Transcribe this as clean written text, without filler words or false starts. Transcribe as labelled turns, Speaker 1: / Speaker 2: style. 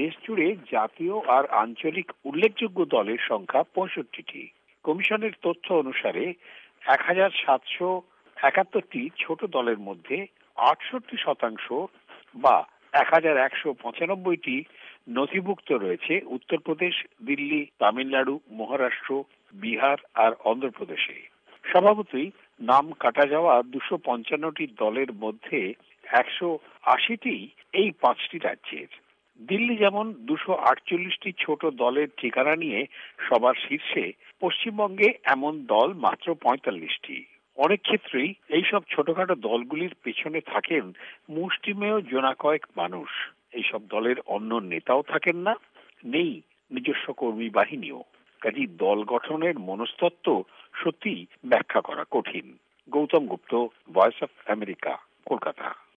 Speaker 1: দেশ জুড়ে জাতীয় আর আঞ্চলিক উল্লেখযোগ্য দলের সংখ্যা ৬৫টি। কমিশনের তথ্য অনুসারে ১,৭৭১টি ছোট দলের মধ্যে ৬৮% বা ১,১৯৫টি নথিভুক্ত রয়েছে উত্তরপ্রদেশ, দিল্লি, তামিলনাড়ু, মহারাষ্ট্র, বিহার আর অন্ধ্রপ্রদেশে। স্বভাবতই নাম কাটা যাওয়া ২৫৫টি দলের মধ্যে ১৮০টি এই ৫টি রাজ্যের। দিল্লি যেমন ২৪৮টি ছোট দলের ঠিকানা নিয়ে সবার শীর্ষে, পশ্চিমবঙ্গে এমন দল মাত্র ৪৫টি। অনেক ক্ষেত্রেই এইসব ছোটখাটো দলগুলির পেছনে থাকেন মুষ্টিমেয় জোনা কয়েক মানুষ। এইসব দলের অন্য নেতাও থাকেন না, নেই নিজস্ব কর্মী বাহিনীও। কাজেই দল গঠনের মনস্তত্ত্ব সত্যি ব্যাখ্যা করা কঠিন। Gautam Gupta, voice of America, Kolkata.